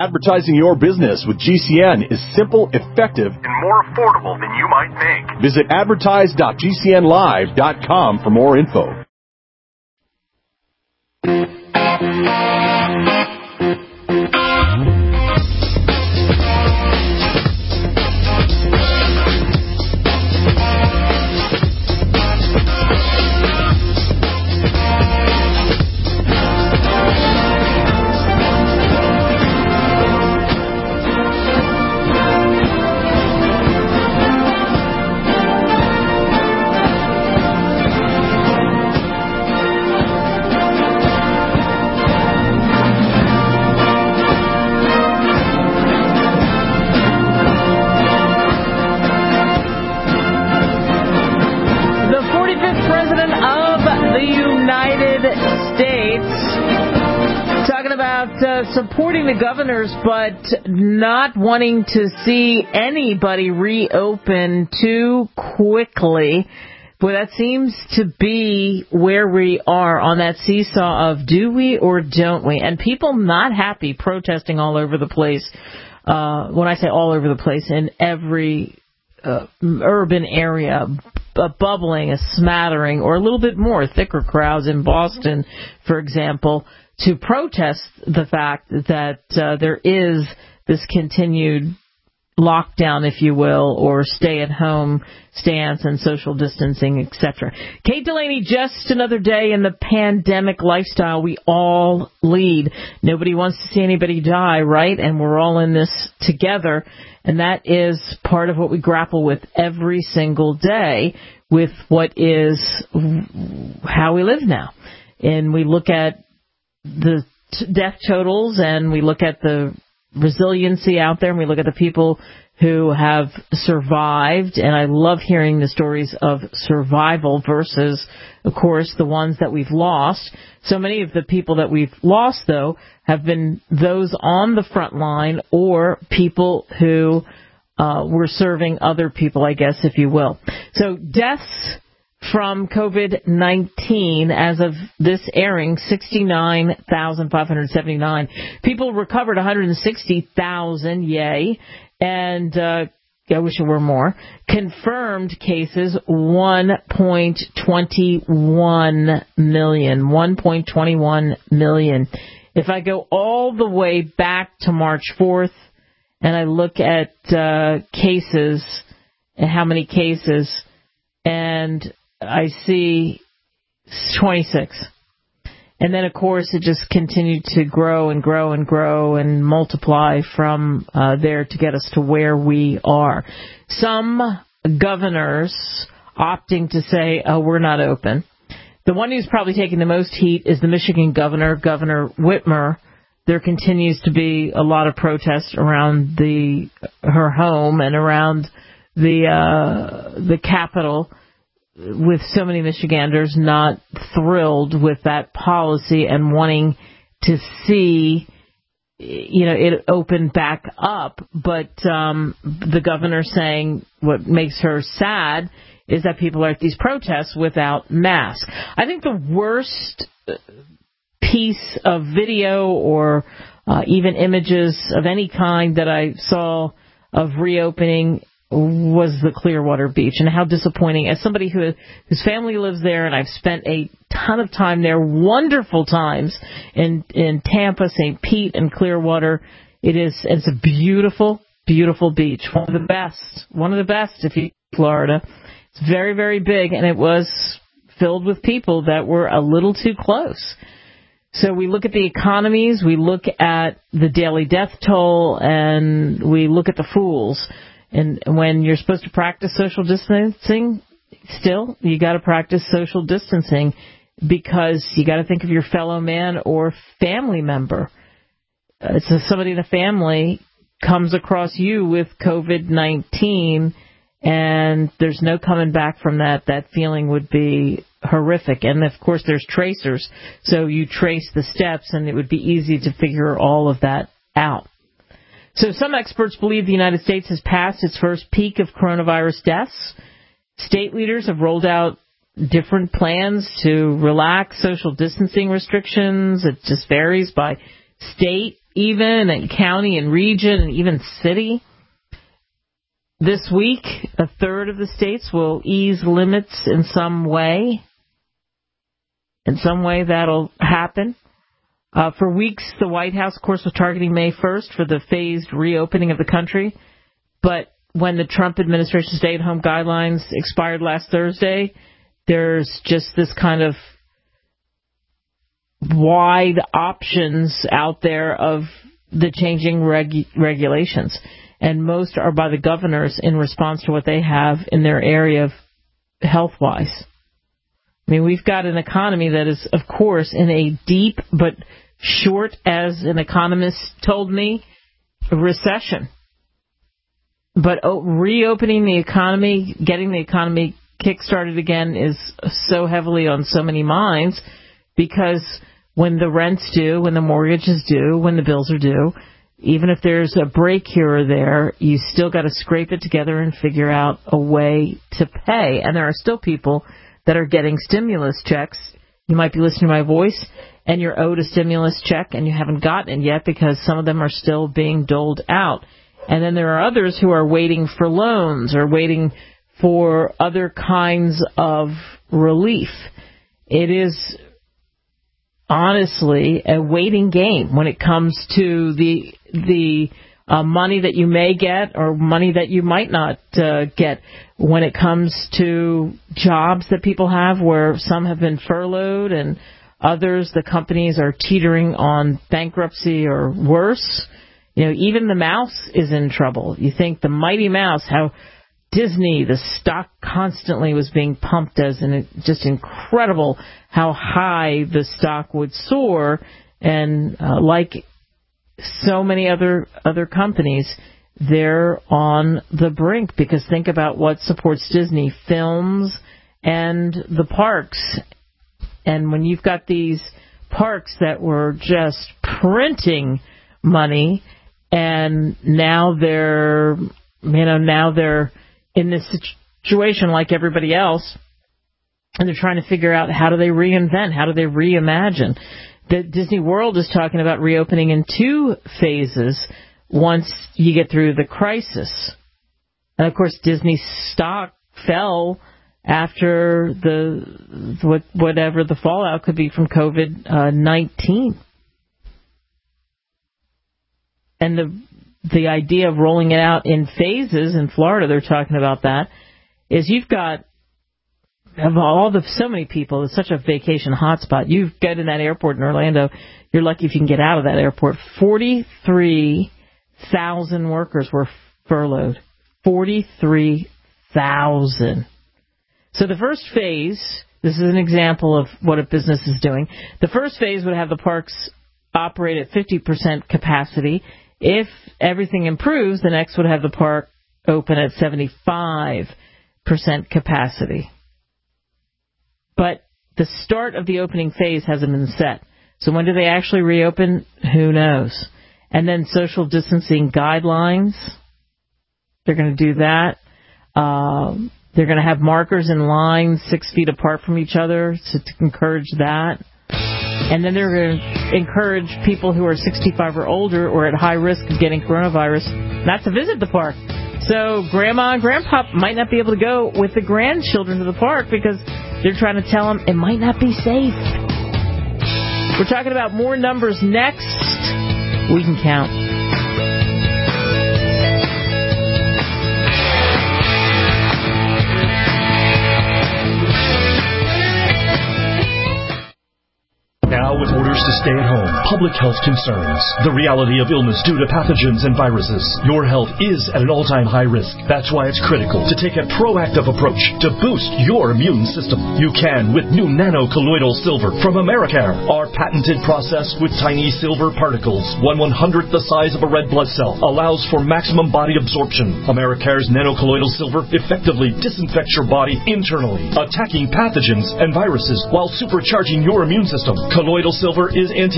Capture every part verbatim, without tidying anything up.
Advertising your business with G C N is simple, effective, and more affordable than you might think. Visit advertise dot g c n live dot com for more info. Supporting the governors, but not wanting to see anybody reopen too quickly. Boy, that seems to be where we are on that seesaw of do we or don't we? And people not happy, protesting all over the place. Uh, when I say all over the place, in every uh, urban area, a bubbling, a smattering, or a little bit more, thicker crowds in Boston, for example, to protest the fact that uh, there is this continued lockdown, if you will, or stay-at-home stance and social distancing, et cetera. Kate Delaney, just another day in the pandemic lifestyle we all lead. Nobody wants to see anybody die, right? And we're all in this together, and that is part of what we grapple with every single day with what is how we live now. And we look at the t- death totals, and we look at the resiliency out there, and we look at the people who have survived. And I love hearing the stories of survival versus, of course, the ones that we've lost. So many of the people that we've lost, though, have been those on the front line or people who uh, were serving other people, I guess, if you will. So deaths from COVID nineteen, as of this airing, sixty-nine thousand five hundred seventy-nine. People recovered, one hundred sixty thousand, yay. And uh, I wish it were more. Confirmed cases, one point two one million. one point two one million. If I go all the way back to March fourth, and I look at uh, cases, and how many cases, and I see twenty-six. And then, of course, it just continued to grow and grow and grow and multiply from uh, there to get us to where we are. Some governors opting to say, oh, we're not open. The one who's probably taking the most heat is the Michigan governor, Governor Whitmer. There continues to be a lot of protests around the her home and around the uh, the Capitol, with so many Michiganders not thrilled with that policy and wanting to see, you know, it open back up. But um, the governor saying what makes her sad is that people are at these protests without masks. I think the worst piece of video or uh, even images of any kind that I saw of reopening was the Clearwater Beach, and how disappointing. As somebody who whose family lives there, and I've spent a ton of time there, wonderful times in in Tampa, Saint Pete, and Clearwater. It is it's a beautiful, beautiful beach, one of the best, one of the best if you're in Florida. It's very, very big, and it was filled with people that were a little too close. So we look at the economies, we look at the daily death toll, and we look at the fools. And when you're supposed to practice social distancing, still, you got to practice social distancing because you got to think of your fellow man or family member. Uh, so somebody in the family comes across you with COVID nineteen, and there's no coming back from that. That feeling would be horrific. And, of course, there's tracers. So you trace the steps, and it would be easy to figure all of that out. So some experts believe the United States has passed its first peak of coronavirus deaths. State leaders have rolled out different plans to relax social distancing restrictions. It just varies by state. even, and county and region and even city. This week, a third of the states will ease limits in some way. In some way, that'll happen. Uh, for weeks, the White House, of course, was targeting May first for the phased reopening of the country. But when the Trump administration stay-at-home guidelines expired last Thursday, there's just this kind of wide options out there of the changing reg- regulations. And most are by the governors in response to what they have in their area of health-wise. I mean, we've got an economy that is, of course, in a deep but short, as an economist told me, recession. But oh, reopening the economy, getting the economy kick-started again is so heavily on so many minds, because when the rent's due, when the mortgage is due, when the bills are due, even if there's a break here or there, you still got to scrape it together and figure out a way to pay. And there are still people that are getting stimulus checks. You might be listening to my voice, and you're owed a stimulus check, and you haven't gotten it yet because some of them are still being doled out. And then there are others who are waiting for loans or waiting for other kinds of relief. It is honestly a waiting game when it comes to the the uh, money that you may get or money that you might not uh, get, when it comes to jobs that people have, where some have been furloughed and others, the companies are teetering on bankruptcy or worse. You know, even the Mouse is in trouble. You think the Mighty Mouse, how Disney, the stock constantly was being pumped as an just incredible how high the stock would soar, and uh, like so many other other companies, they're on the brink, because think about what supports Disney: films and the parks. And when you've got these parks that were just printing money, and now they're, you know, now they're in this situation like everybody else, and they're trying to figure out, how do they reinvent, how do they reimagine. The Disney World is talking about reopening in two phases once you get through the crisis. And of course, Disney stock fell after the what, whatever the fallout could be from COVID nineteen. And the the idea of rolling it out in phases in Florida, they're talking about that, is you've got of all the so many people, it's such a vacation hotspot. You get in that airport in Orlando, you're lucky if you can get out of that airport. forty-three thousand workers were furloughed. forty-three thousand. So the first phase, this is an example of what a business is doing. The first phase would have the parks operate at fifty percent capacity. If everything improves, the next would have the park open at seventy-five percent capacity. But the start of the opening phase hasn't been set. So when do they actually reopen? Who knows? And then social distancing guidelines, they're going to do that. Um, they're going to have markers in lines six feet apart from each other to, to encourage that. And then they're going to encourage people who are sixty-five or older or at high risk of getting coronavirus not to visit the park. So grandma and grandpa might not be able to go with the grandchildren to the park because they're trying to tell them it might not be safe. We're talking about more numbers next. We can count. Now, with orders to stay at home, public health concerns, the reality of illness due to pathogens and viruses, your health is at an all-time high risk. That's why it's critical to take a proactive approach to boost your immune system. You can with new nano-colloidal silver from Americare. Our patented process with tiny silver particles, one one-hundredth the size of a red blood cell, allows for maximum body absorption. Americare's nano-colloidal silver effectively disinfects your body internally, attacking pathogens and viruses while supercharging your immune system. Colloidal silver is antibacterial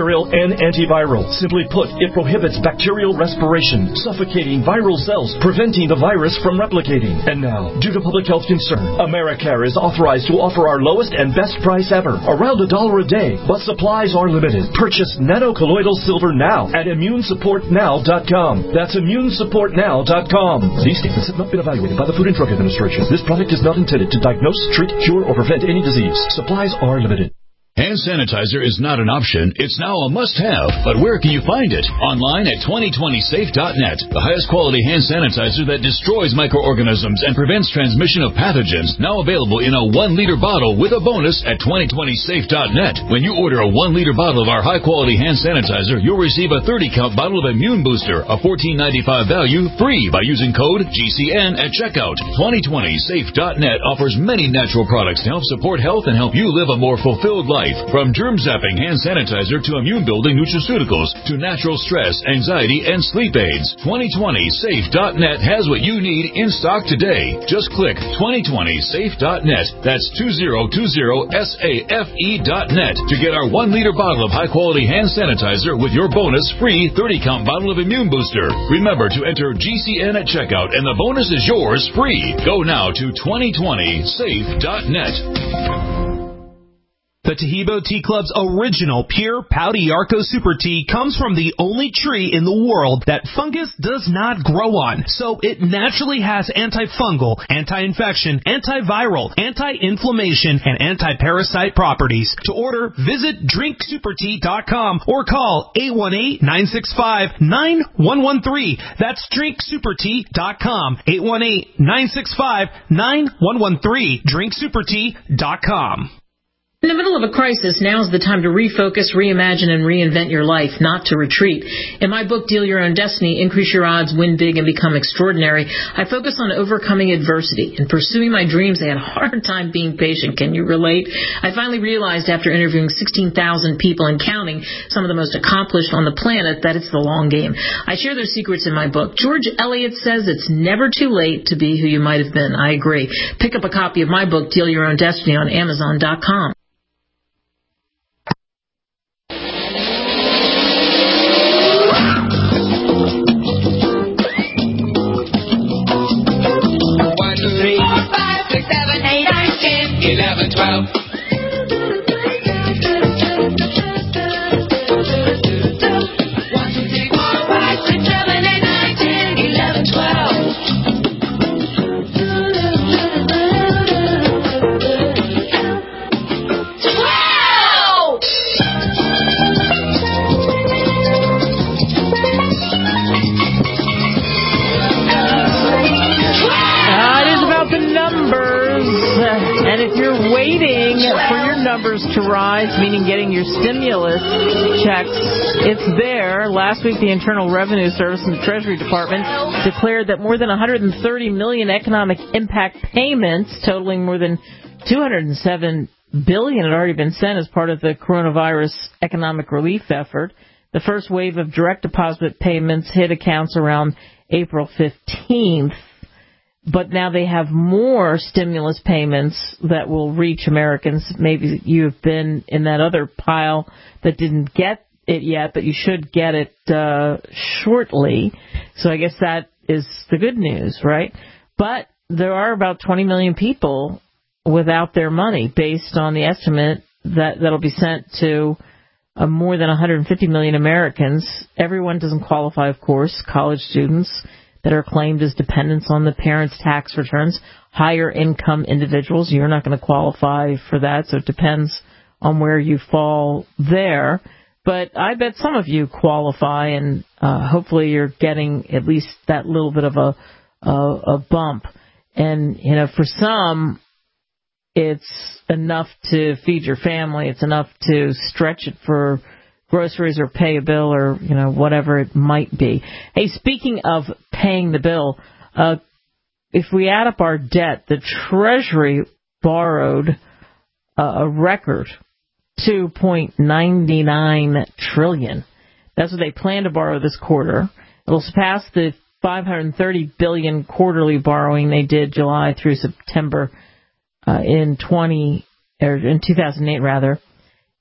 antibacterial and antiviral. Simply put, it prohibits bacterial respiration, suffocating viral cells, preventing the virus from replicating. And now, due to public health concern, Americare is authorized to offer our lowest and best price ever, around a dollar a day, but supplies are limited. Purchase nanocolloidal silver now at immune support now dot com. That's immune support now dot com. These statements have not been evaluated by the Food and Drug Administration. This product is not intended to diagnose, treat, cure, or prevent any disease. Supplies are limited. Hand sanitizer is not an option. It's now a must-have. But where can you find it? Online at twenty twenty safe dot net. The highest quality hand sanitizer that destroys microorganisms and prevents transmission of pathogens. Now available in a one liter bottle with a bonus at twenty twenty safe dot net. When you order a one liter bottle of our high-quality hand sanitizer, you'll receive a thirty count bottle of Immune Booster, a fourteen ninety-five value, free by using code G C N at checkout. twenty twenty safe dot net offers many natural products to help support health and help you live a more fulfilled life. From germ-zapping hand sanitizer to immune-building nutraceuticals to natural stress, anxiety, and sleep aids. twenty twenty safe dot net has what you need in stock today. Just click twenty twenty safe dot net. That's two thousand twenty safe dot net to get our one liter bottle of high-quality hand sanitizer with your bonus free thirty count bottle of Immune Booster. Remember to enter G C N at checkout, and the bonus is yours free. Go now to twenty twenty safe dot net. The Tahibo Tea Club's original pure Pouty Yarko Super Tea comes from the only tree in the world that fungus does not grow on, so it naturally has antifungal, anti-infection, antiviral, anti-inflammation, and anti-parasite properties. To order, visit drink super tea dot com or call eight one eight, nine six five, nine one one three. That's drink super tea dot com, eight one eight, nine six five, nine one one three, drink super tea dot com. In the middle of a crisis, now's the time to refocus, reimagine, and reinvent your life, not to retreat. In my book, Deal Your Own Destiny, Increase Your Odds, Win Big, and Become Extraordinary, I focus on overcoming adversity and pursuing my dreams. I had a hard time being patient. Can you relate? I finally realized after interviewing sixteen thousand people and counting, some of the most accomplished on the planet, that it's the long game. I share those secrets in my book. George Eliot says it's never too late to be who you might have been. I agree. Pick up a copy of my book, Deal Your Own Destiny, on amazon dot com. eleven, twelve. One, two, three, four, five, six, seven, eight, nine, ten, eleven, twelve. Twelve! Uh, it is about the numbers. And if you're waiting for your numbers to rise, meaning getting your stimulus checks, it's there. Last week, the Internal Revenue Service and the Treasury Department declared that more than one hundred thirty million economic impact payments, totaling more than two hundred seven billion dollars, had already been sent as part of the coronavirus economic relief effort. The first wave of direct deposit payments hit accounts around April fifteenth. But now they have more stimulus payments that will reach Americans. Maybe you've been in that other pile that didn't get it yet, but you should get it uh, shortly. So I guess that is the good news, right? But there are about twenty million people without their money, based on the estimate that that'll be sent to uh, more than one hundred fifty million Americans. Everyone doesn't qualify, of course. College students that are claimed as dependents on the parents' tax returns, higher income individuals, you're not going to qualify for that, so it depends on where you fall there. But I bet some of you qualify, and uh, hopefully you're getting at least that little bit of a, a, a bump. And, you know, for some, it's enough to feed your family. It's enough to stretch it for groceries or pay a bill or, you know, whatever it might be. Hey, speaking of paying the bill, uh, if we add up our debt, the Treasury borrowed uh, a record two point nine nine trillion dollars. That's what they plan to borrow this quarter. It'll surpass the five hundred thirty billion dollars quarterly borrowing they did July through September uh, in twenty or in two thousand eight rather.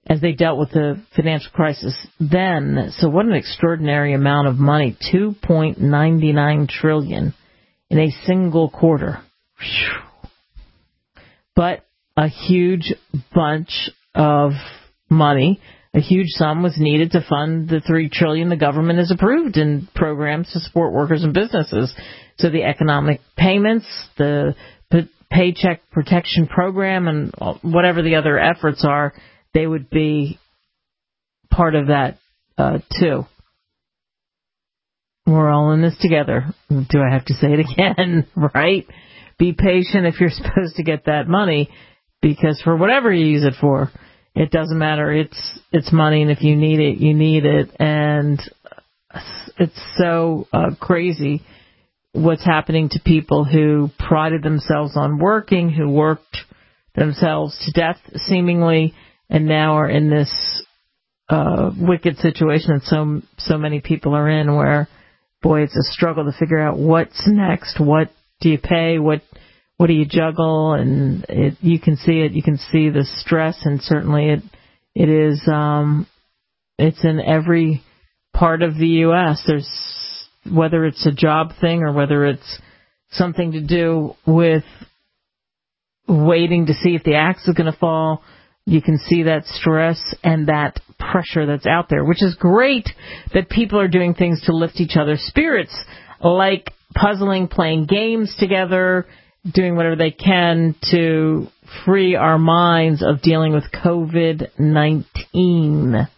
as they dealt with the financial crisis then. So what an extraordinary amount of money, two point nine nine trillion dollars in a single quarter. Whew. But a huge bunch of money, a huge sum was needed to fund the three trillion dollars the government has approved in programs to support workers and businesses. So the economic payments, the Paycheck Protection Program, and whatever the other efforts are, they would be part of that uh, too. We're all in this together. Do I have to say it again? Right? Be patient if you're supposed to get that money, because for whatever you use it for, it doesn't matter. It's it's money, and if you need it, you need it. And it's so uh, crazy what's happening to people who prided themselves on working, who worked themselves to death, seemingly, and now are in this uh, wicked situation that so so many people are in, where, boy, it's a struggle to figure out what's next. What do you pay? What what do you juggle? And it, you can see it. You can see the stress, and certainly it it is. Um, it's in every part of the U S. There's, whether it's a job thing or whether it's something to do with waiting to see if the axe is going to fall, you can see that stress and that pressure that's out there, which is great that people are doing things to lift each other's spirits, like puzzling, playing games together, doing whatever they can to free our minds of dealing with covid nineteen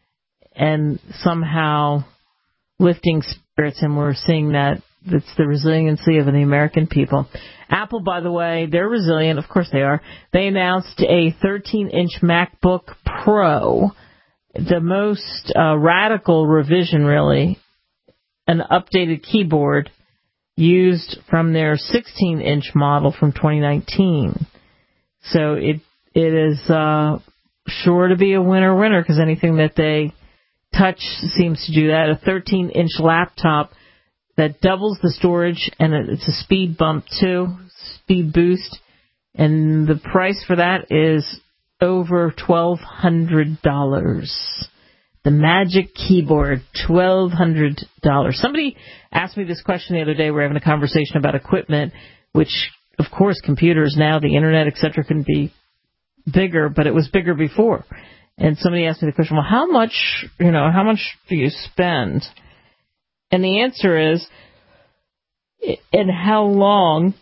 and somehow lifting spirits, and we're seeing that. It's the resiliency of the American people. Apple, by the way, they're resilient. Of course they are. They announced a thirteen-inch MacBook Pro, the most uh, radical revision, really, an updated keyboard used from their sixteen-inch model from twenty nineteen. So it it is uh, sure to be a winner-winner, because anything that they touch seems to do that. A thirteen-inch laptop that doubles the storage, and it's a speed bump too, speed boost, and the price for that is over twelve hundred dollars. The Magic Keyboard, twelve hundred dollars. Somebody asked me this question the other day. We're having a conversation about equipment, which, of course, computers now, the internet, et cetera, can be bigger, but it was bigger before. And somebody asked me the question, well, how much, you know, how much do you spend? And the answer is, and how long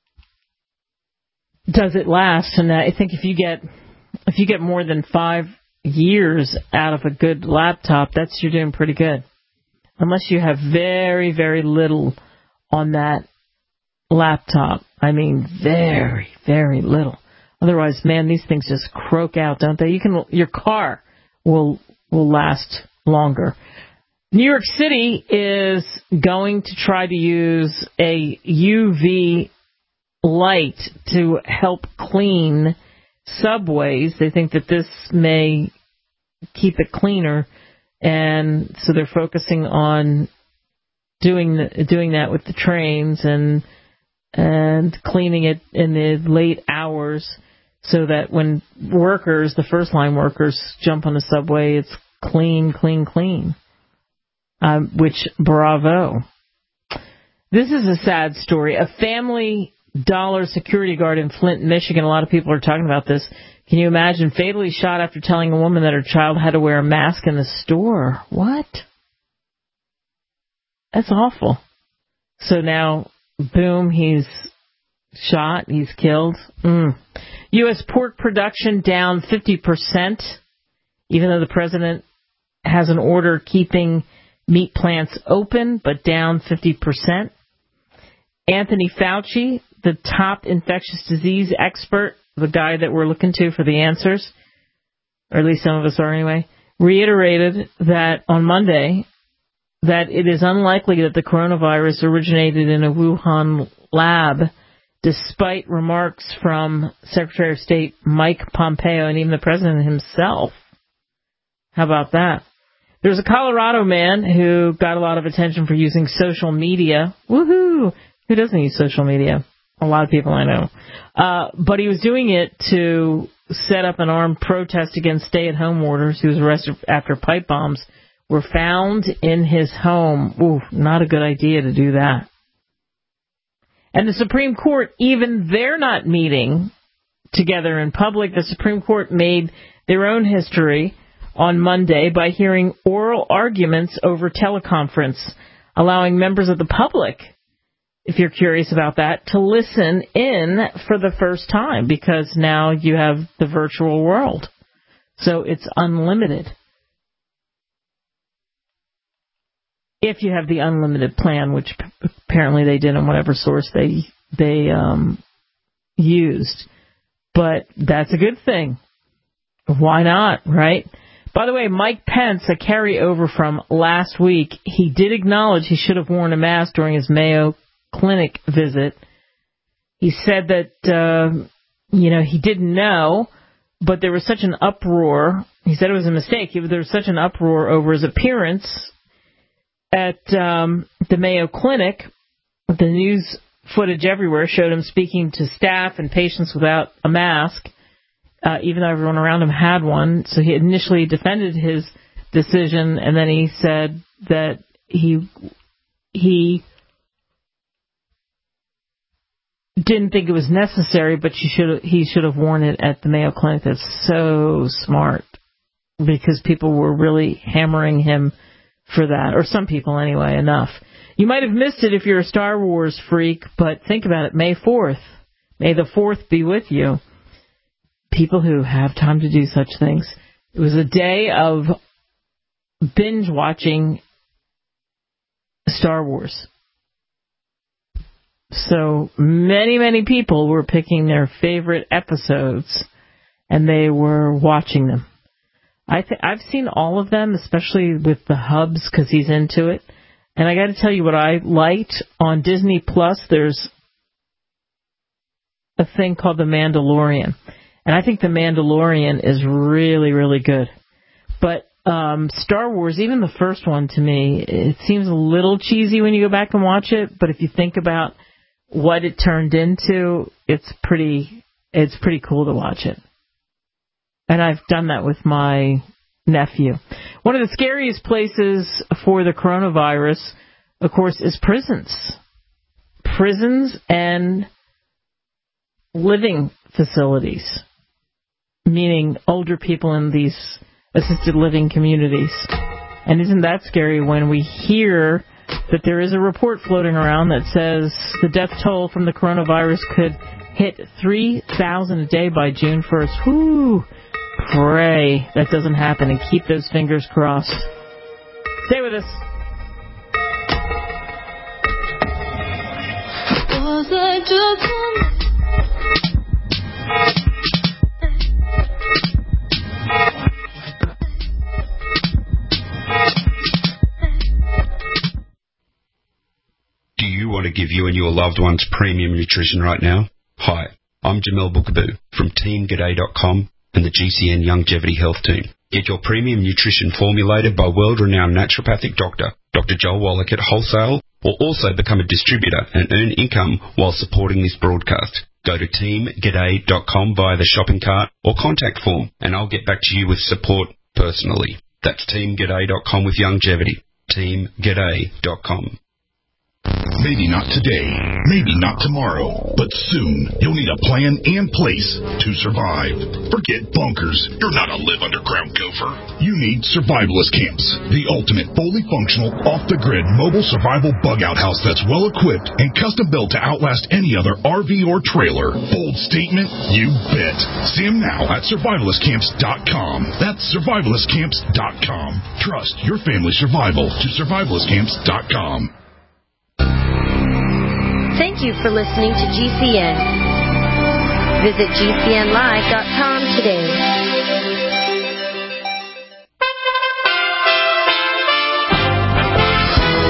does it last? And I think if you get if you get more than five years out of a good laptop, that's you're doing pretty good. Unless you have very, very little on that laptop. I mean, very, very little. Otherwise, man, these things just croak out, don't they? You can your car will will last longer. New York City is going to try to use a U V light to help clean subways. They think that this may keep it cleaner, and so they're focusing on doing the, doing that with the trains and and cleaning it in the late hours, so that when workers, the first line workers, jump on the subway, it's clean, clean, clean. Um, which, bravo. This is a sad story. A Family Dollar security guard in Flint, Michigan, a lot of people are talking about this. Can you imagine, fatally shot after telling a woman that her child had to wear a mask in the store? What? That's awful. So now, boom, he's shot, he's killed. Mm. U S pork production down fifty percent, even though the president has an order keeping meat plants open, but down fifty percent. Anthony Fauci, the top infectious disease expert, the guy that we're looking to for the answers, or at least some of us are anyway, reiterated that on Monday that it is unlikely that the coronavirus originated in a Wuhan lab, despite remarks from Secretary of State Mike Pompeo and even the president himself. How about that? There's a Colorado man who got a lot of attention for using social media. Woohoo! Who doesn't use social media? A lot of people I know. Uh, but he was doing it to set up an armed protest against stay-at-home orders, who was arrested after pipe bombs were found in his home. Ooh, not a good idea to do that. And the Supreme Court, even they're not meeting together in public. The Supreme Court made their own history on Monday by hearing oral arguments over teleconference, allowing members of the public, if you're curious about that, to listen in for the first time, because now you have the virtual world. So it's unlimited. If you have the unlimited plan, which apparently they did on whatever source they they um, used. But that's a good thing. Why not, right? By the way, Mike Pence, a carryover from last week, he did acknowledge he should have worn a mask during his Mayo Clinic visit. He said that, uh, you know, he didn't know, but there was such an uproar. He said it was a mistake. There was such an uproar over his appearance at um, the Mayo Clinic. The news footage everywhere showed him speaking to staff and patients without a mask, uh, even though everyone around him had one. So he initially defended his decision, and then he said that he he didn't think it was necessary, but you should he should have worn it at the Mayo Clinic. That's so smart, because people were really hammering him for that, or some people anyway, enough. You might have missed it if you're a Star Wars freak, but think about it. May fourth. May the fourth be with you. People who have time to do such things. It was a day of binge watching Star Wars. So many, many people were picking their favorite episodes, and they were watching them. I th- I've seen all of them, especially with the Hubs, because he's into it. And I got to tell you what I liked. On Disney Plus, there's a thing called The Mandalorian. And I think The Mandalorian is really, really good. But um, Star Wars, even the first one to me, it seems a little cheesy when you go back and watch it. But if you think about what it turned into, it's pretty, it's pretty cool to watch it. And I've done that with my nephew. One of the scariest places for the coronavirus, of course, is prisons. Prisons and living facilities, meaning older people in these assisted living communities. And isn't that scary when we hear that there is a report floating around that says the death toll from the coronavirus could hit three thousand a day by June first. Whew. Pray that doesn't happen, and keep those fingers crossed. Stay with us. Was I just Do you want to give you and your loved ones premium nutrition right now? Hi, I'm Jamel Bookaboo from Team G'day dot com and the G C N Longevity Health Team. Get your premium nutrition formulated by world-renowned naturopathic doctor, Doctor Joel Wallach at Wholesale, or also become a distributor and earn income while supporting this broadcast. Go to Team G'day dot com via the shopping cart or contact form, and I'll get back to you with support personally. That's Team G'day dot com with longevity. Team G'day dot com. Maybe not today, maybe not tomorrow, but soon you'll need a plan in place to survive. Forget bunkers. You're not a live underground gopher. You need survivalist camps, the ultimate fully functional, off-the-grid mobile survival bug-out house that's well-equipped and custom-built to outlast any other R V or trailer. Bold statement? You bet. See them now at survivalist camps dot com. That's survivalist camps dot com. Trust your family's survival to survivalist camps dot com. Thank you for listening to G C N. Visit G C N live dot com today. U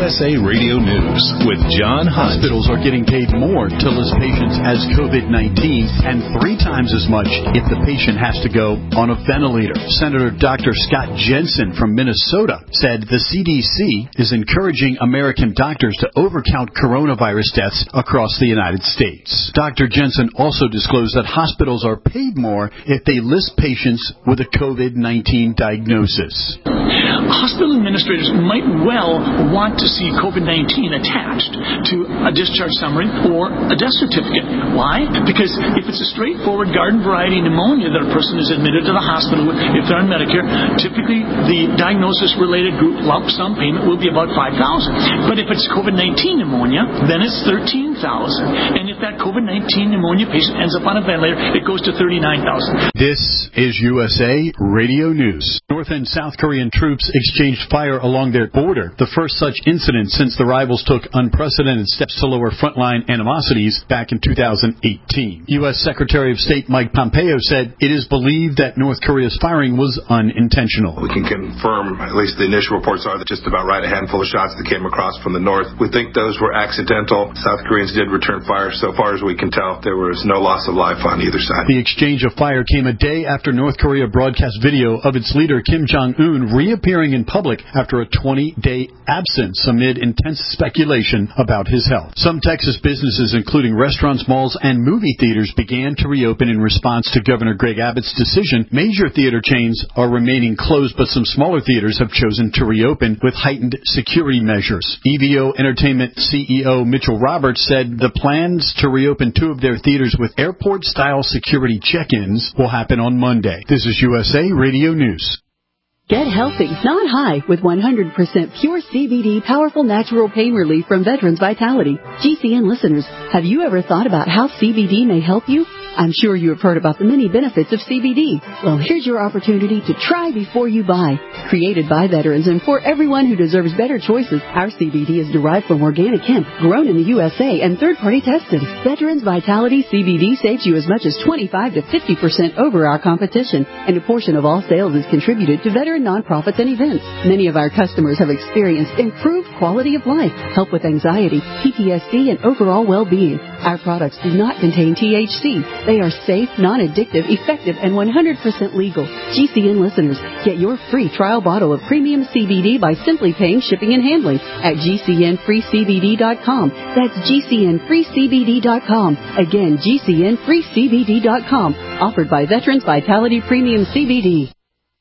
S A Radio News with John Hunt. Hospitals are getting paid more to list patients as COVID nineteen and three times as much if the patient has to go on a ventilator. Senator Doctor Scott Jensen from Minnesota said the C D C is encouraging American doctors to overcount coronavirus deaths across the United States. Doctor Jensen also disclosed that hospitals are paid more if they list patients with a COVID nineteen diagnosis. Hospital administrators might well want to see COVID nineteen attached to a discharge summary or a death certificate. Why? Because if it's a straightforward garden variety pneumonia that a person is admitted to the hospital with, if they're on Medicare, typically the diagnosis-related group lump sum payment will be about five thousand dollars. But if it's COVID nineteen pneumonia, then it's thirteen thousand dollars. And if that COVID nineteen pneumonia patient ends up on a ventilator, it goes to thirty-nine thousand dollars. This is U S A Radio News. North and South Korean troops exchanged fire along their border, the first such incident since the rivals took unprecedented steps to lower frontline animosities back in two thousand eighteen. U S Secretary of State Mike Pompeo said it is believed that North Korea's firing was unintentional. We can confirm, at least the initial reports are, that just about right a handful of shots that came across from the north. We think those were accidental. South Koreans did return fire. So far as we can tell, there was no loss of life on either side. The exchange of fire came a day after North Korea broadcast video of its leader Kim Jong-un reappearing in public after a twenty-day absence amid intense speculation about his health. Some Texas businesses, including restaurants, malls, and movie theaters, began to reopen in response to Governor Greg Abbott's decision. Major theater chains are remaining closed, but some smaller theaters have chosen to reopen with heightened security measures. E V O Entertainment C E O Mitchell Roberts said the plans to reopen two of their theaters with airport-style security check-ins will happen on Monday. This is U S A Radio News. Get healthy, not high, with one hundred percent pure C B D powerful natural pain relief from Veterans Vitality. G C N listeners, have you ever thought about how C B D may help you? I'm sure you have heard about the many benefits of C B D. Well, here's your opportunity to try before you buy. Created by veterans and for everyone who deserves better choices, our C B D is derived from organic hemp, grown in the U S A, and third-party tested. Veterans Vitality C B D saves you as much as twenty-five to fifty percent over our competition, and a portion of all sales is contributed to veteran nonprofits and events. Many of our customers have experienced improved quality of life, help with anxiety, P T S D, and overall well-being. Our products do not contain T H C. They are safe, non-addictive, effective, and one hundred percent legal. G C N listeners, get your free trial bottle of premium C B D by simply paying shipping and handling at G C N free C B D dot com. That's G C N free C B D dot com. Again, G C N free C B D dot com. Offered by Veterans Vitality Premium C B D.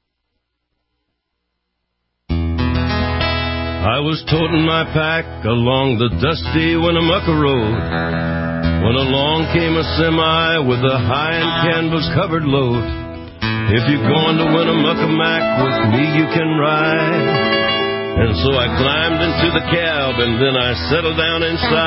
I was toting my pack along the dusty Winnemucca Road when along came a semi with a high and canvas-covered load. If you're going to Winnemucca Mac with me, you can ride. And so I climbed into the cab and then I settled down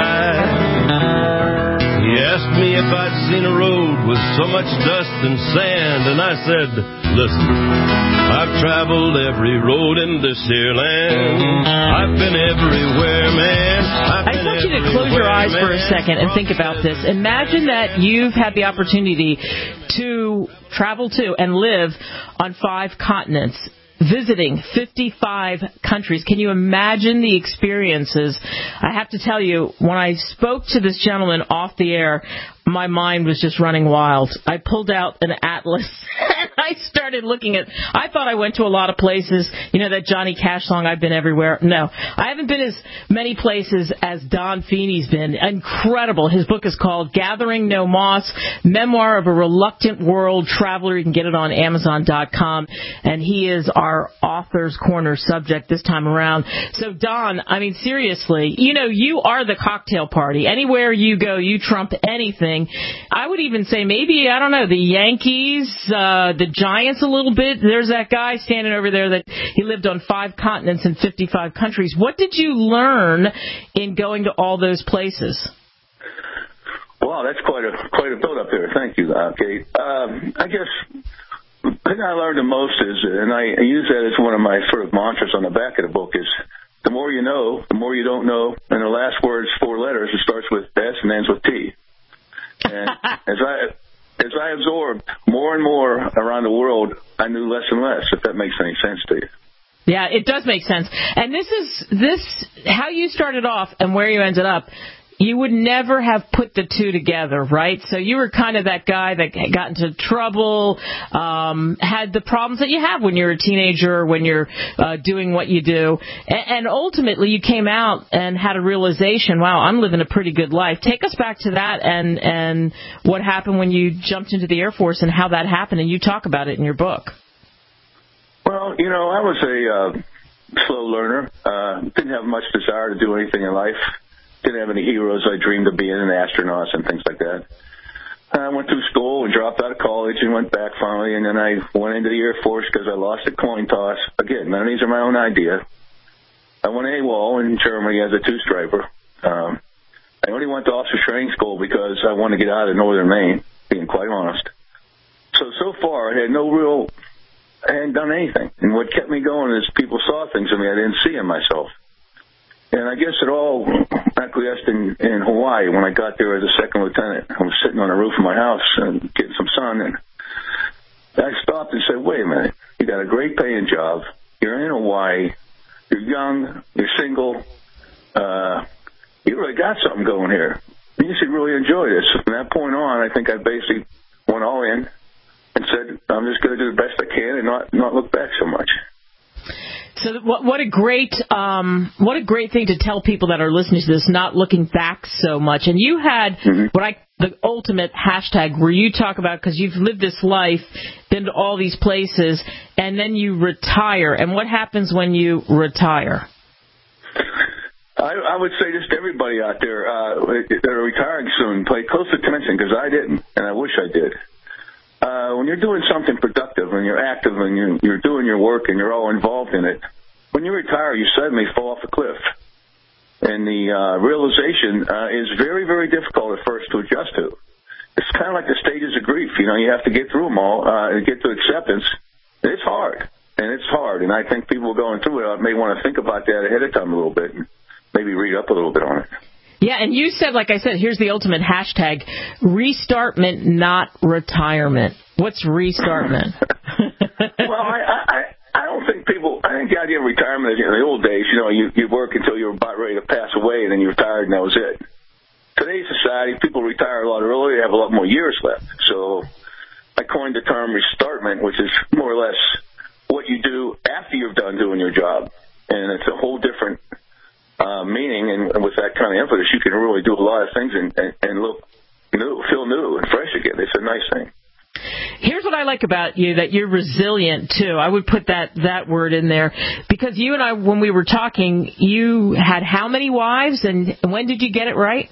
inside. He asked me if I'd seen a road with so much dust and sand, and I said, listen, I've traveled every road in this here land. I've been everywhere, man. I've I just want you to close your eyes man. for a second and think about this. Imagine that you've had the opportunity to travel to and live on five continents, visiting fifty-five countries. Can you imagine the experiences? I have to tell you, when I spoke to this gentleman off the air, my mind was just running wild. I pulled out an atlas and I started looking at, I thought I went to a lot of places. You know that Johnny Cash song, I've been everywhere? No. I haven't been as many places as Don Feeney's been. Incredible. His book is called Gathering No Moss, Memoir of a Reluctant World Traveler. You can get it on Amazon dot com. And he is our Author's Corner subject this time around. So, Don, I mean, seriously, you know, you are the cocktail party. Anywhere you go, you trump anything. I would even say maybe, I don't know, the Yankees, uh, the Giants a little bit. There's that guy standing over there that he lived on five continents and fifty-five countries. What did you learn in going to all those places? Wow, that's quite a quite a build up there. Thank you, uh, Kate. Um, I guess the thing I learned the most is, and I use that as one of my sort of mantras on the back of the book, is the more you know, the more you don't know, and the last word's four letters. It starts with S and ends with T. And as I as I absorbed more and more around the world, I knew less and less, if that makes any sense to you. Yeah, it does make sense. And this is this how you started off and where you ended up. You would never have put the two together, right? So you were kind of that guy that got into trouble, um, had the problems that you have when you're a teenager or when you're uh, doing what you do. And, and ultimately you came out and had a realization, wow, I'm living a pretty good life. Take us back to that and, and what happened when you jumped into the Air Force and how that happened. And you talk about it in your book. Well, you know, I was a uh, slow learner. Uh, didn't have much desire to do anything in life. Didn't have any heroes I dreamed of being, astronauts and things like that. I went through school and dropped out of college and went back finally, and then I went into the Air Force because I lost a coin toss. Again, none of these are my own idea. I went AWOL in Germany as a two-striper. Um, I only went to officer training school because I wanted to get out of northern Maine, being quite honest. So, so far, I had no real, I hadn't done anything. And what kept me going is people saw things in me I didn't see in myself. And I guess it all acquiesced in, in Hawaii when I got there as a second lieutenant. I was sitting on the roof of my house and getting some sun, and I stopped and said, wait a minute, you got a great paying job, you're in Hawaii, you're young, you're single, uh, you really got something going here. You should really enjoy this. From that point on, I think I basically went all in and said, I'm just going to do the best I can and not, not look back so much. So what, what a great um, what a great thing to tell people that are listening to this, not looking back so much. And you had mm-hmm. what I the ultimate hashtag where you talk about, because you've lived this life, been to all these places, and then you retire. And what happens when you retire? I, I would say just everybody out there uh, that are retiring soon, pay close attention, because I didn't, and I wish I did. Uh, when you're doing something productive and you're active and you're, you're doing your work and you're all involved in it, when you retire, you suddenly fall off a cliff. And the uh, realization uh, is very, very difficult at first to adjust to. It's kind of like the stages of grief. You know, you have to get through them all uh, and get to acceptance. It's hard, and it's hard. And I think people going through it may want to think about that ahead of time a little bit and maybe read up a little bit on it. Yeah, and you said, like I said, here's the ultimate hashtag, restartment, not retirement. What's restartment? Well, I, I, I don't think people, I think the idea of retirement is in the old days, you know, you, you work until you're about ready to pass away and then you retired and that was it. Today's society, people retire a lot earlier, they have a lot more years left. So I coined the term restartment, which is more or less what you do after you're done doing your job. And it's a whole different Uh, meaning, and with that kind of emphasis, you can really do a lot of things and, and, and look new, feel new and fresh again. It's a nice thing. Here's what I like about you, that you're resilient, too. I would put that, that word in there, because you and I, when we were talking, you had how many wives, and when did you get it right?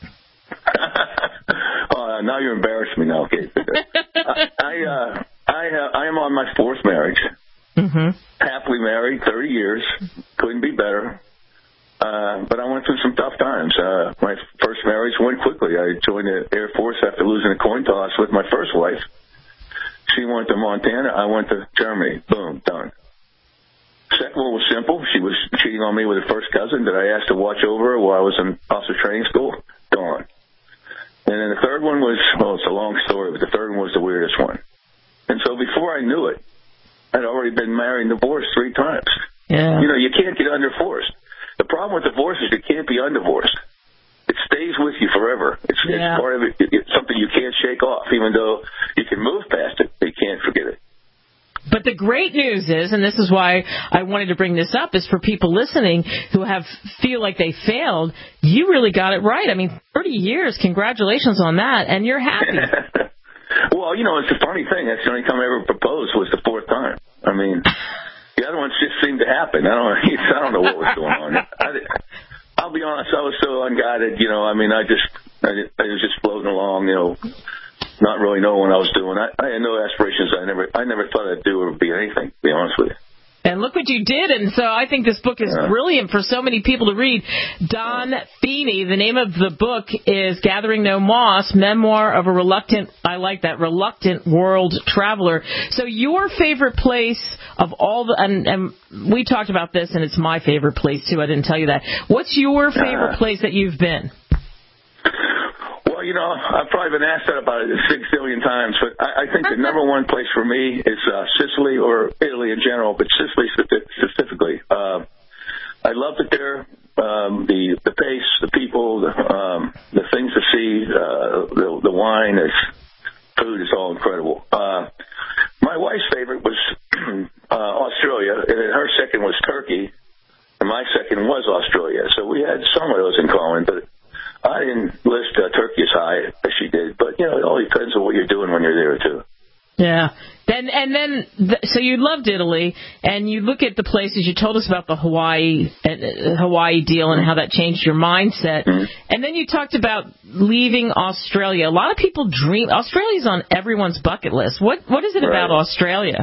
uh, now you're embarrassing me now, Kate. I, I, uh, I, uh, I am on my fourth marriage. Mm-hmm. Happily married, thirty years. Couldn't be better. Uh, but I went through some tough times. Uh, my first marriage went quickly. I joined the Air Force after losing a coin toss with my first wife. She went to Montana. I went to Germany. Boom, done. Second one was simple. She was cheating on me with her first cousin that I asked to watch over her while I was in officer training school. Gone. And then the third one was, well, it's a long story, but the third one was the weirdest one. And so before I knew it, I'd already been married and divorced three times. Yeah. You know, you can't get undivorced. The problem with divorce is you can't be undivorced. It stays with you forever. It's, yeah. it's part of it. It's something you can't shake off, even though you can move past it. You can't forget it. But the great news is, and this is why I wanted to bring this up, is for people listening who have feel like they failed, you really got it right. I mean, thirty years, congratulations on that, and you're happy. Well, you know, it's a funny thing. That's the only time I ever proposed was the fourth time. I mean... The other ones just seemed to happen. I don't, I don't know what was going on. I, I'll be honest, I was so unguided, you know, I mean, I just, I, I was just floating along, you know, not really knowing what I was doing. I, I had no aspirations. I never, I never thought I'd do or be anything, to be honest with you. And look what you did. And so I think this book is yeah. brilliant for so many people to read. Don Feeney, the name of the book is Gathering No Moss, Memoir of a Reluctant, I like that, Reluctant World Traveler. So your favorite place of all the, and, and we talked about this, and it's my favorite place, too. I didn't tell you that. What's your favorite place that you've been? Well, you know, I've probably been asked that about it six billion times, but I, I think the number one place for me is uh, Sicily or Italy in general, but Sicily specifically. Uh, I loved it there. Um, the the pace, the people, the, um, the things to see, uh, the, the wine, the food is all incredible. Uh, my wife's favorite was uh, Australia, and her second was Turkey, and my second was Australia. So we had some of those in common, but I didn't list uh, Turkey as high as she did. But, you know, it all depends on what you're doing when you're there, too. Yeah. Then and then, th- so you loved Italy, and you look at the places. You told us about the Hawaii uh, Hawaii deal and how that changed your mindset. Mm-hmm. And then you talked about leaving Australia. A lot of people dream. Australia's on everyone's bucket list. What What is it right. about Australia?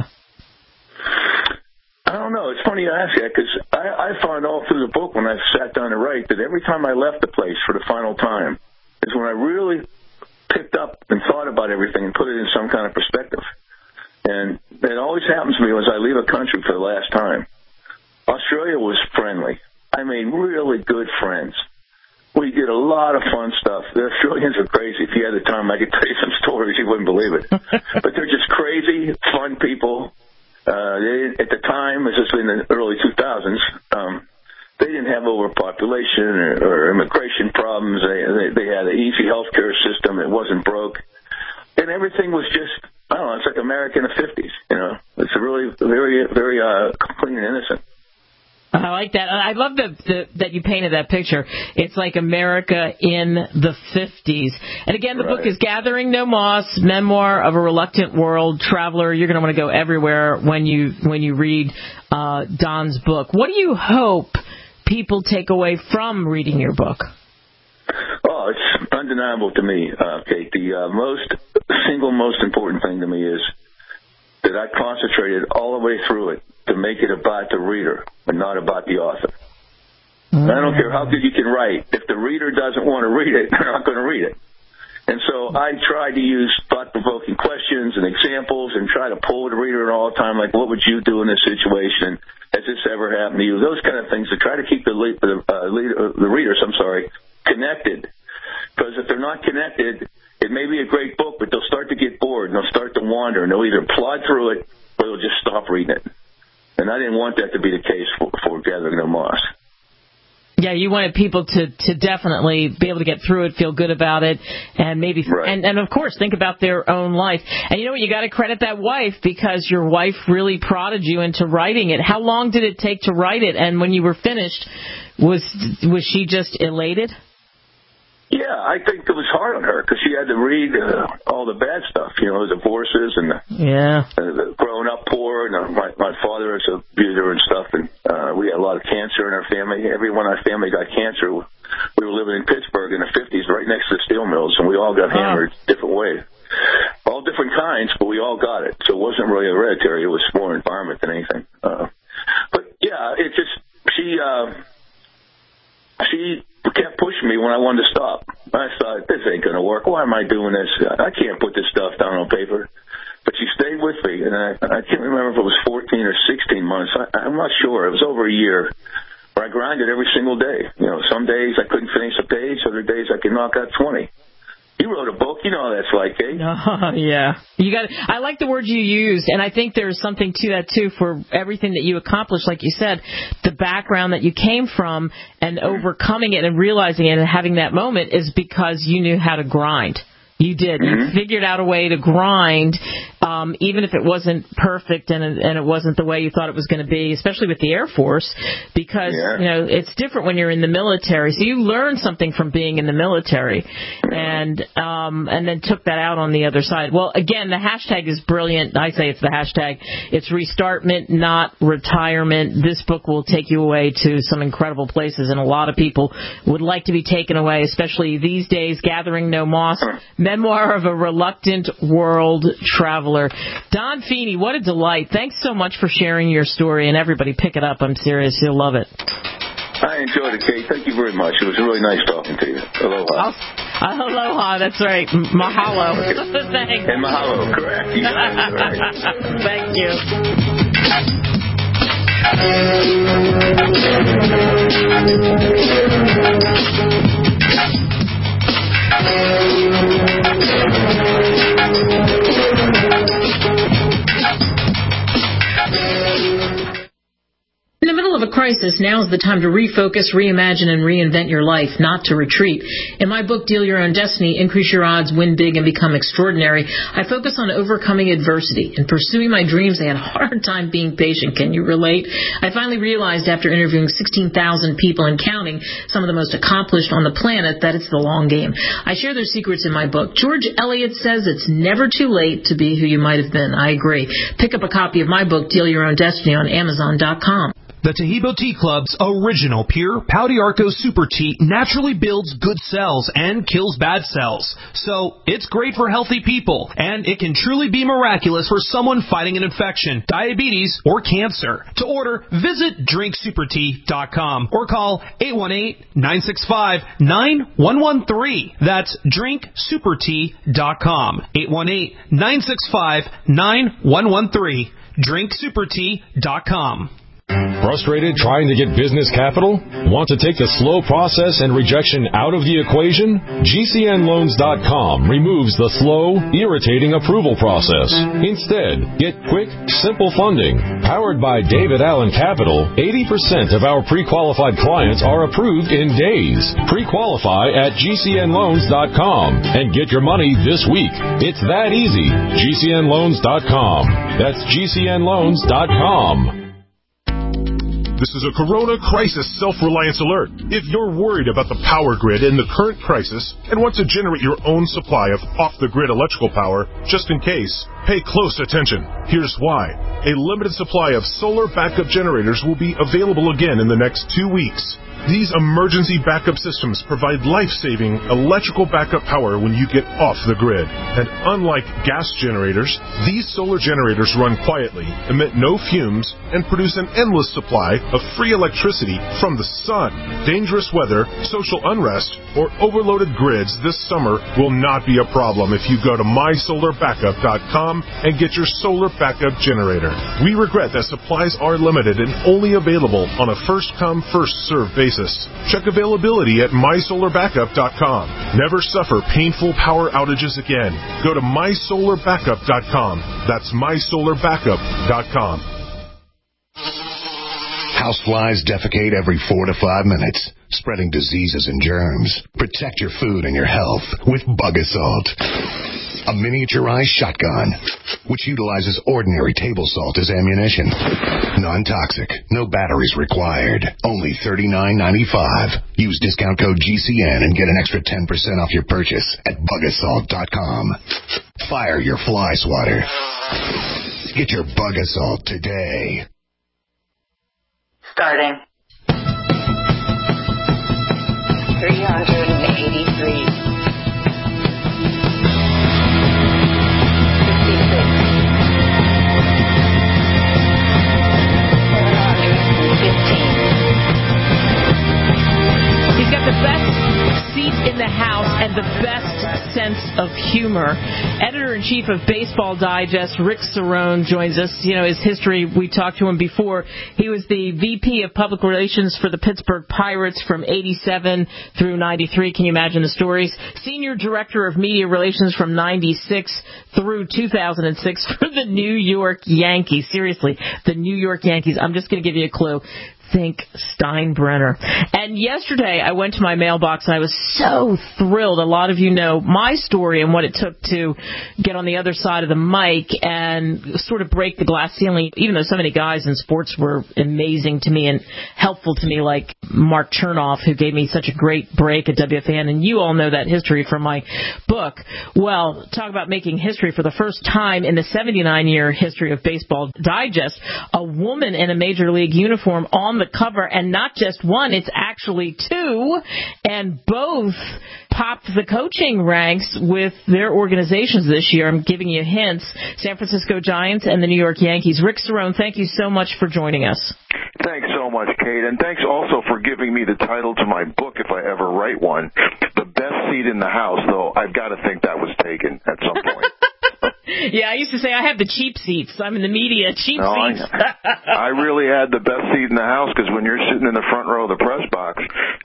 I don't know. It's funny you ask that because I, I found all through the book when I sat down to write that every time I left the place for the final time is when I really picked up and thought about everything and put it in some kind of perspective. And it always happens to me as I leave a country for the last time. Australia was friendly. I made really good friends. We did a lot of fun stuff. The Australians are crazy. If you had the time, I could tell you some stories. You wouldn't believe it. But they're just crazy, fun people. Uh, they, at the time, this is in the early two thousands, um, they didn't have overpopulation or, or immigration problems. They, they, they had an easy health care system. It wasn't broke. And everything was just, I don't know, it's like America in the fifties, you know. It's really very, very uh, clean and innocent. I like that. I love the, the, that you painted that picture. It's like America in the fifties. And again, the right. book is Gathering No Moss, Memoir of a Reluctant World Traveler. You're going to want to go everywhere when you when you read uh, Don's book. What do you hope people take away from reading your book? Oh, it's undeniable to me, uh, Kate. The uh, most single most important thing to me is that I concentrated all the way through it to make it about the reader and not about the author. Mm. I don't care how good you can write. If the reader doesn't want to read it, they're not going to read it. And so I tried to use thought-provoking questions and examples and try to pull the reader all the time, like, what would you do in this situation? Has this ever happened to you? Those kind of things to try to keep the, le- the, uh, leader, the readers, I'm sorry, connected. Because if they're not connected, it may be a great book, but they'll start to get bored and they'll start to wander and they'll either plod through it or they'll just stop reading it. And I didn't want that to be the case for, for Gathering No Moss. Yeah, you wanted people to, to definitely be able to get through it, feel good about it, and maybe, right. and, and of course, think about their own life. And you know what? You got to credit that wife because your wife really prodded you into writing it. How long did it take to write it? And when you were finished, was was she just elated? Yeah, I think it was hard on her because she had to read uh, all the bad stuff, you know, the divorces and the, yeah. uh, the growing up poor. And uh, my, my father is a abuser and stuff, and uh, we had a lot of cancer in our family. Everyone in our family got cancer. We were living in Pittsburgh in the fifties right next to the steel mills, and we all got hammered oh. different ways. All different kinds, but we all got it. So it wasn't really hereditary. It was more environment than anything. Uh, but, yeah, it just, she... Uh, She kept pushing me when I wanted to stop. I thought, this ain't going to work. Why am I doing this? I can't put this stuff down on paper. But she stayed with me, and I, I can't remember if it was fourteen or sixteen months. I, I'm not sure. It was over a year where I grinded every single day. You know, some days I couldn't finish a page. Other days I could knock out twenty. You wrote a book. You know how that's like, eh? Oh, yeah. You got. I like the word you used, and I think there's something to that, too, for everything that you accomplished. Like you said, the background that you came from and overcoming it and realizing it and having that moment is because you knew how to grind. You did. Mm-hmm. You figured out a way to grind, um, even if it wasn't perfect and and it wasn't the way you thought it was going to be, especially with the Air Force, because yeah. you know it's different when you're in the military. So you learned something from being in the military, and um, and then took that out on the other side. Well, again, the hashtag is brilliant. I say it's the hashtag. It's restartment, not retirement. This book will take you away to some incredible places, and a lot of people would like to be taken away, especially these days. Gathering No Moss. Memoir of a Reluctant World Traveler. Don Feeney, what a delight. Thanks so much for sharing your story, and everybody pick it up. I'm serious. You'll love it. I enjoyed it, Kate. Thank you very much. It was really nice talking to you. Aloha. Oh, aloha, that's right. Mahalo. Thanks. And mahalo, correct. You got it. Right. Thank you. crisis, now is the time to refocus, reimagine, and reinvent your life, not to retreat. In my book, Deal Your Own Destiny, Increase Your Odds, Win Big, and Become Extraordinary, I focus on overcoming adversity. In pursuing my dreams, I had a hard time being patient. Can you relate? I finally realized after interviewing sixteen thousand people and counting, some of the most accomplished on the planet, that it's the long game. I share their secrets in my book. George Eliot says it's never too late to be who you might have been. I agree. Pick up a copy of my book, Deal Your Own Destiny, on Amazon dot com. The Taheebo Tea Club's original pure Pouty Arco Super Tea naturally builds good cells and kills bad cells. So it's great for healthy people, and it can truly be miraculous for someone fighting an infection, diabetes, or cancer. To order, visit drink super tea dot com or call eight one eight, nine six five, nine one one three. That's drink super tea dot com. eight one eight, nine six five, nine one one three. drink super tea dot com. Frustrated trying to get business capital? Want to take the slow process and rejection out of the equation? G C N loans dot com removes the slow, irritating approval process. Instead, get quick, simple funding. Powered by David Allen Capital, eighty percent of our pre-qualified clients are approved in days. Pre-qualify at G C N loans dot com and get your money this week. It's that easy. G C N loans dot com. That's G C N loans dot com. This is a Corona Crisis Self-Reliance Alert. If you're worried about the power grid in the current crisis and want to generate your own supply of off-the-grid electrical power, just in case, pay close attention. Here's why. A limited supply of solar backup generators will be available again in the next two weeks. These emergency backup systems provide life-saving electrical backup power when you get off the grid. And unlike gas generators, these solar generators run quietly, emit no fumes, and produce an endless supply of free electricity from the sun. Dangerous weather, social unrest, or overloaded grids this summer will not be a problem if you go to my solar backup dot com and get your solar backup generator. We regret that supplies are limited and only available on a first-come, first-served basis. Check availability at my solar backup dot com. Never suffer painful power outages again. Go to my solar backup dot com. That's my solar backup dot com. Houseflies defecate every four to five minutes, spreading diseases and germs. Protect your food and your health with Bug-A-Salt, a miniaturized shotgun which utilizes ordinary table salt as ammunition. Non-toxic, no batteries required. Only thirty-nine ninety-five. Use discount code G C N and get an extra ten percent off your purchase at Bug A Salt dot com. Fire your fly swatter. Get your Bug-A-Salt today. Starting. three hundred eighty-three. fifty-six. seven hundred fifteen. He's got the best seat in the house and the best sense of humor. Editor-in-Chief of Baseball Digest, Rick Cerrone, joins us. You know, his history, we talked to him before. He was the V P of Public Relations for the Pittsburgh Pirates from eighty-seven through ninety-three. Can you imagine the stories? Senior Director of Media Relations from ninety-six through two thousand six for the New York Yankees. Seriously, the New York Yankees. I'm just going to give you a clue. Think Steinbrenner. And yesterday I went to my mailbox and I was so thrilled. A lot of you know my story and what it took to get on the other side of the mic and sort of break the glass ceiling, even though so many guys in sports were amazing to me and helpful to me, like Mark Chernoff, who gave me such a great break at W F A N, and you all know that history from my book. Well, talk about making history. For the first time in the seventy-nine year history of Baseball Digest, a woman in a major league uniform on the cover, and not just one, it's actually two, and both popped the coaching ranks with their organizations this year. I'm giving you hints. San Francisco Giants and the New York Yankees. Rick Cerrone, thank you so much for joining us. Thanks so much, Kate, and thanks also for giving me the title to my book, if I ever write one. The best seat in the house, though I've got to think that was taken at some point. Yeah, I used to say I have the cheap seats. I'm in the media, cheap no, seats. I, I really had the best seat in the house, because when you're sitting in the front row of the press box,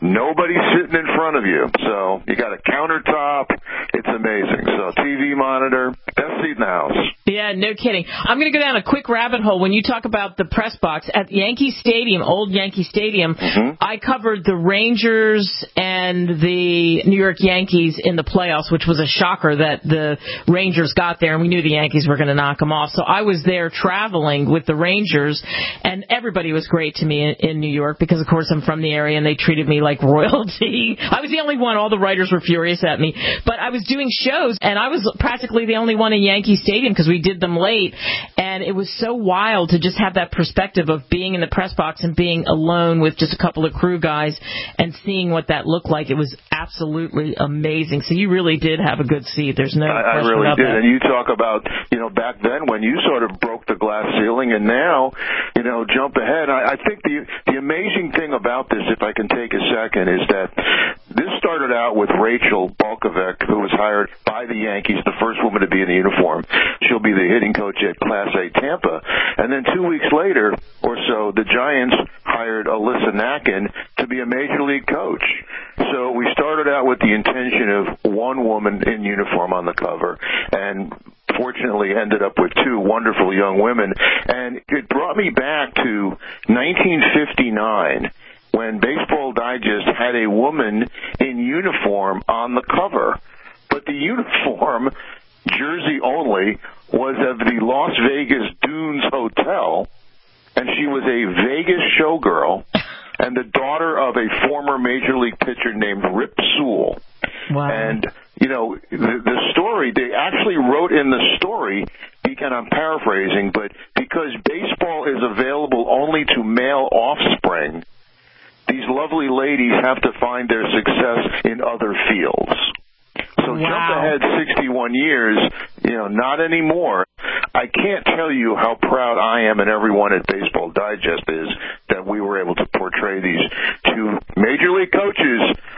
nobody's sitting in front of you. So you got a countertop. It's amazing. So T V monitor, best seat in the house. Yeah, no kidding. I'm going to go down a quick rabbit hole. When you talk about the press box at Yankee Stadium, old Yankee Stadium, mm-hmm. I covered the Rangers and the New York Yankees in the playoffs, which was a shocker that the Rangers got there, and we knew the Yankees were going to knock them off. So I was there traveling with the Rangers, and everybody was great to me in, in New York because, of course, I'm from the area, and they treated me like royalty. I was the only one. All the writers were furious at me. But I was doing shows, and I was practically the only one in Yankee Stadium because we did them late, and it was so wild to just have that perspective of being in the press box and being alone with just a couple of crew guys and seeing what that looked like. It was absolutely amazing. So you really did have a good seat. There's no I, question I really about did. that. And you talk about, you know, back then when you sort of broke the glass ceiling, and now, you know, jump ahead. I, I think the the amazing thing about this, if I can take a second, is that this started out with Rachel Balkovec, who was hired by the Yankees, the first woman to be in the uniform. She'll be the hitting coach at Class A Tampa. And then two weeks later or so, the Giants hired Alyssa Nakken to be a major league coach. So we started out with the intention of one woman in uniform on the cover, and fortunately ended up with two wonderful young women. And it brought me back to nineteen fifty-nine, when Baseball Digest had a woman in uniform on the cover. But the uniform, jersey only, was of the Las Vegas Dunes Hotel, and she was a Vegas showgirl and the daughter of a former Major League pitcher named Rip Sewell. Wow. And, you know, the, the story, they actually wrote in the story, and I'm paraphrasing, but because baseball is available only to male offspring, these lovely ladies have to find their success in other fields. So wow. Jump ahead sixty-one years, you know, not anymore. I can't tell you how proud I am and everyone at Baseball Digest is that we were able to portray these two major league coaches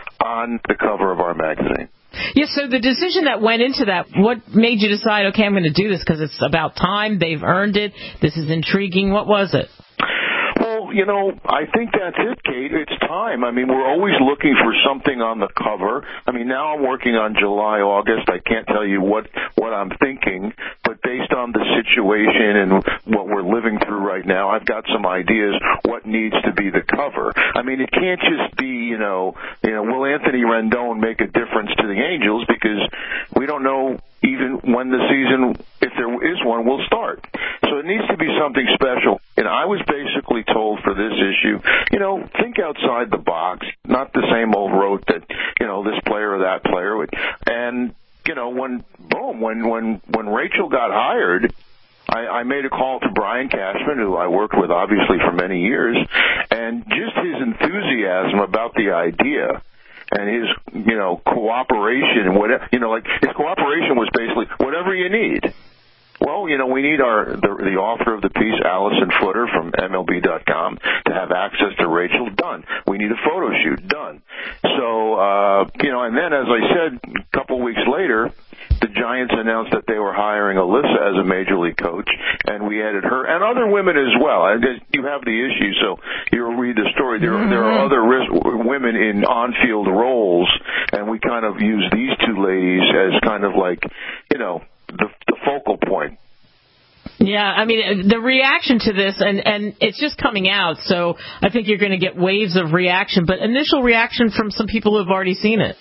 on the cover of our magazine. Yes, so the decision that went into that, what made you decide, okay, I'm going to do this because it's about time, they've earned it, this is intriguing, what was it? Well, you know, I think that's it, Kate. It's time. I mean, we're always looking for something on the cover. I mean, now I'm working on July, August. I can't tell you what, what I'm thinking, but based on the situation and what we're living through right now, I've got some ideas what needs to be the cover. I mean, it can't just be, you know, you know, will Anthony Rendon make a difference to the Angels, because we don't know even when the season, if there is one, will start. So it needs to be something special. And I was basically told for this issue, you know, think outside the box, not the same old rote that, you know, this player or that player would. And, you know, when, boom, when, when, when Rachel got hired, I, I made a call to Brian Cashman, who I worked with obviously for many years, and just his enthusiasm about the idea and his, you know, cooperation and whatever, you know, like his cooperation was basically whatever you need. Well, you know, we need our the, the author of the piece, Allison Footer from M L B dot com, to have access to Rachel. Done. We need a photo shoot. Done. So, uh, you know, and then as I said, a couple weeks later, the Giants announced that they were hiring Alyssa as a major league coach, and we added her and other women as well. And you have the issue, so you'll read the story. There, mm-hmm. there are other risk, women in on-field roles, and we kind of use these two ladies as kind of like, you know, the, the focal point. Yeah, I mean, the reaction to this, and, and it's just coming out, so I think you're going to get waves of reaction, but initial reaction from some people who have already seen it.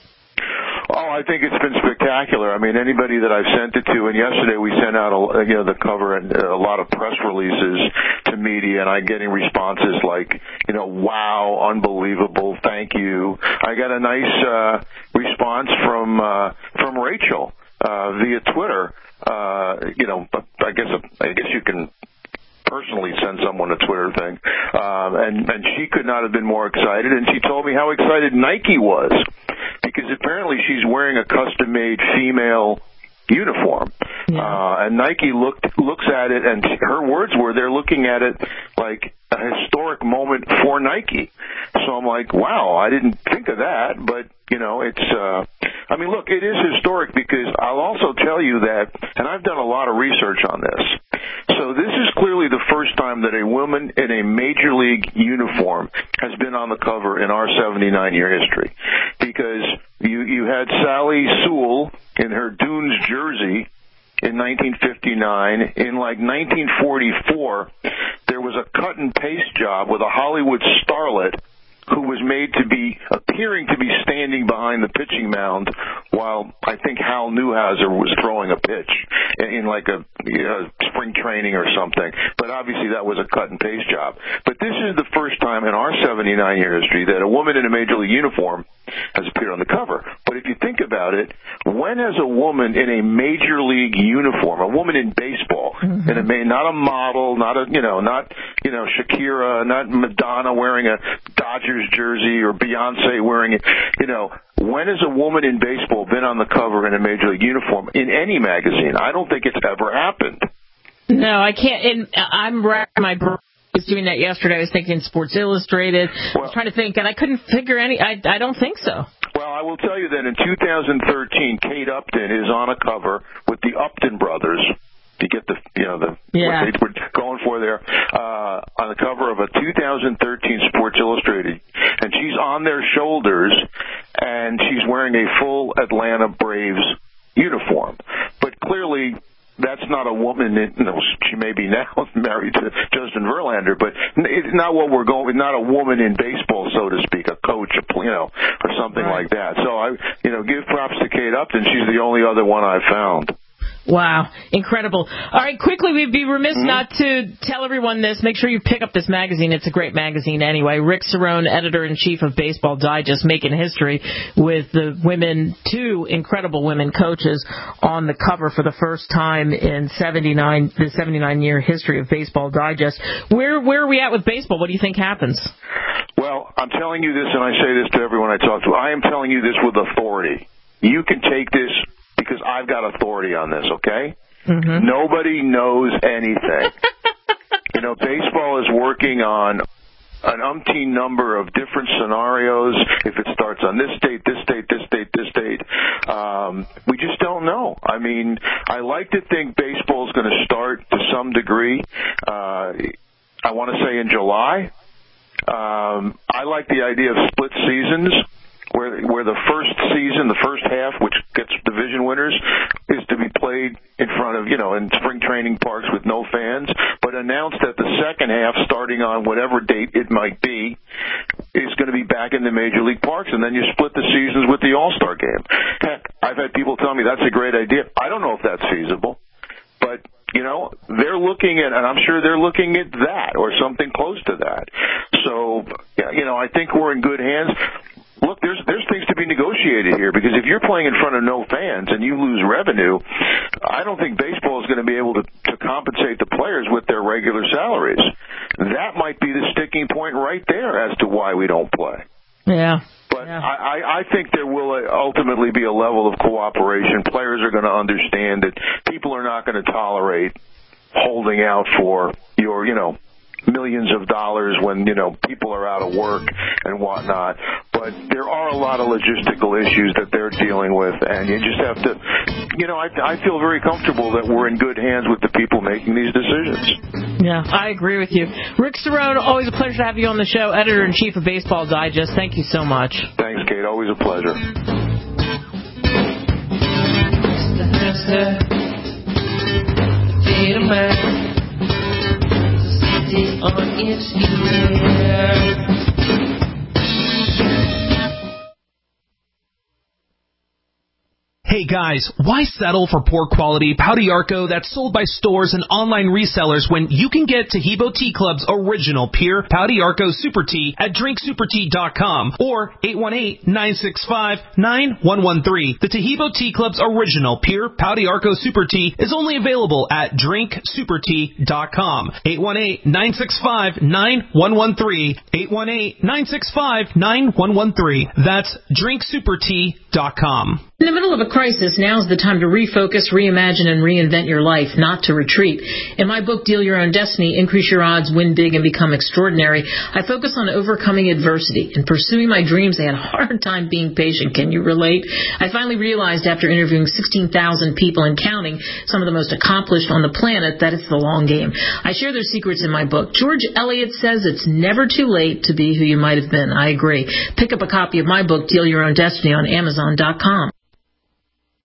Oh, I think it's been spectacular. I mean, anybody that I've sent it to, and yesterday we sent out, a, you know, the cover and a lot of press releases to media, and I'm getting responses like, you know, wow, unbelievable, thank you. I got a nice uh, response from uh, from Rachel uh, via Twitter. Uh, you know, I guess I guess you can personally send someone a Twitter thing, um, and and she could not have been more excited, and she told me how excited Nike was, because apparently she's wearing a custom-made female uniform, yeah. uh, and Nike looked looks at it, and her words were, they're looking at it like a historic moment for Nike. So I'm like, wow, I didn't think of that, but you know, it's uh, I mean, look, it is historic because I'll also tell you that, and I've done a lot of research on this. So this is clearly the first time that a woman in a major league uniform has been on the cover in our seventy-nine year history. Because you, you had Sally Sewell in her Dunes jersey in nineteen fifty-nine. In like nineteen forty-four, there was a cut and paste job with a Hollywood starlet who was made to be, appearing to be standing behind the pitching mound while I think Hal Newhouser was throwing a pitch in, in like a you know, spring training or something. But obviously that was a cut and paste job. But this is the first time in our seventy-nine year history that a woman in a major league uniform has appeared on the cover. But if you think about it, when has a woman in a major league uniform, a woman in baseball, mm-hmm. in a, not a model, not a, you know, not, you know, Shakira, not Madonna wearing a Dodgers jersey or Beyonce wearing it, you know, when has a woman in baseball been on the cover in a major league uniform in any magazine? I don't think it's ever happened. No, I can't. And I'm racking my brain. I was doing that yesterday. I was thinking Sports Illustrated. Well, I was trying to think, and I couldn't figure any. I, I don't think so. Well, I will tell you that in two thousand thirteen, Kate Upton is on a cover with the Upton brothers. You get the, you know, the yeah. what they were going for there uh, on the cover of a two thousand thirteen Sports Illustrated, and she's on their shoulders, and she's wearing a full Atlanta Braves uniform. But clearly, that's not a woman. You know, she may be now married to Justin Verlander, but it's not what we're going. Not a woman in baseball, so to speak, a coach, a, you know, or something right. like that. So I, you know, give props to Kate Upton. She's the only other one I've found. Wow, incredible. All right, quickly, we'd be remiss mm-hmm. not to tell everyone this. Make sure you pick up this magazine. It's a great magazine anyway. Rick Cerrone, editor-in-chief of Baseball Digest, making history with the women, two incredible women coaches on the cover for the first time in seventy-nine, the seventy-nine year history of Baseball Digest. Where, where are we at with baseball? What do you think happens? Well, I'm telling you this, and I say this to everyone I talk to. I am telling you this with authority. You can take this because I've got authority on this, okay? Mm-hmm. Nobody knows anything. You know, baseball is working on an umpteen number of different scenarios. If it starts on this date, this date, this date, this date, um, we just don't know. I mean, I like to think baseball is going to start to some degree. Uh, I want to say in July. Um, I like the idea of split seasons. Where where the first season, the first half, which gets division winners, is to be played in front of, you know, in spring training parks with no fans, but announced that the second half, starting on whatever date it might be, is going to be back in the major league parks, and then you split the seasons with the All-Star game. Heck, I've had people tell me that's a great idea. I don't know if that's feasible, but you know, they're looking at, and I'm sure they're looking at that or something close to that. So, you know, I think we're in good hands. Look, there's there's things to be negotiated here, because if you're playing in front of no fans and you lose revenue, I don't think baseball is going to be able to, to compensate the players with their regular salaries. That might be the sticking point right there as to why we don't play. Yeah. But yeah. I, I think there will ultimately be a level of cooperation. Players are going to understand that people are not going to tolerate holding out for your, you know, millions of dollars when, you know, people are out of work and whatnot. But there are a lot of logistical issues that they're dealing with, and you just have to, you know, I, I feel very comfortable that we're in good hands with the people making these decisions. Yeah, I agree with you. Rick Cerrone, always a pleasure to have you on the show, editor-in-chief of Baseball Digest. Thank you so much. Thanks, Kate. Always a pleasure. On its ear. Hey guys, why settle for poor quality Pouty-Arco that's sold by stores and online resellers when you can get Taheebo Tea Club's original pure Pouty-Arco Super Tea at drink super tea dot com or eight one eight, nine six five, nine one one three. The Taheebo Tea Club's original pure Pouty-Arco Super Tea is only available at drink super tea dot com. eight one eight, nine six five, nine one one three. eight one eight, nine six five, nine one one three. That's drink super tea dot com. In the middle of a crisis, now's the time to refocus, reimagine, and reinvent your life, not to retreat. In my book, Deal Your Own Destiny, Increase Your Odds, Win Big, and Become Extraordinary, I focus on overcoming adversity and pursuing my dreams. I had a hard time being patient. Can you relate? I finally realized after interviewing sixteen thousand people and counting, some of the most accomplished on the planet, that it's the long game. I share their secrets in my book. George Eliot says it's never too late to be who you might have been. I agree. Pick up a copy of my book, Deal Your Own Destiny, on Amazon dot com.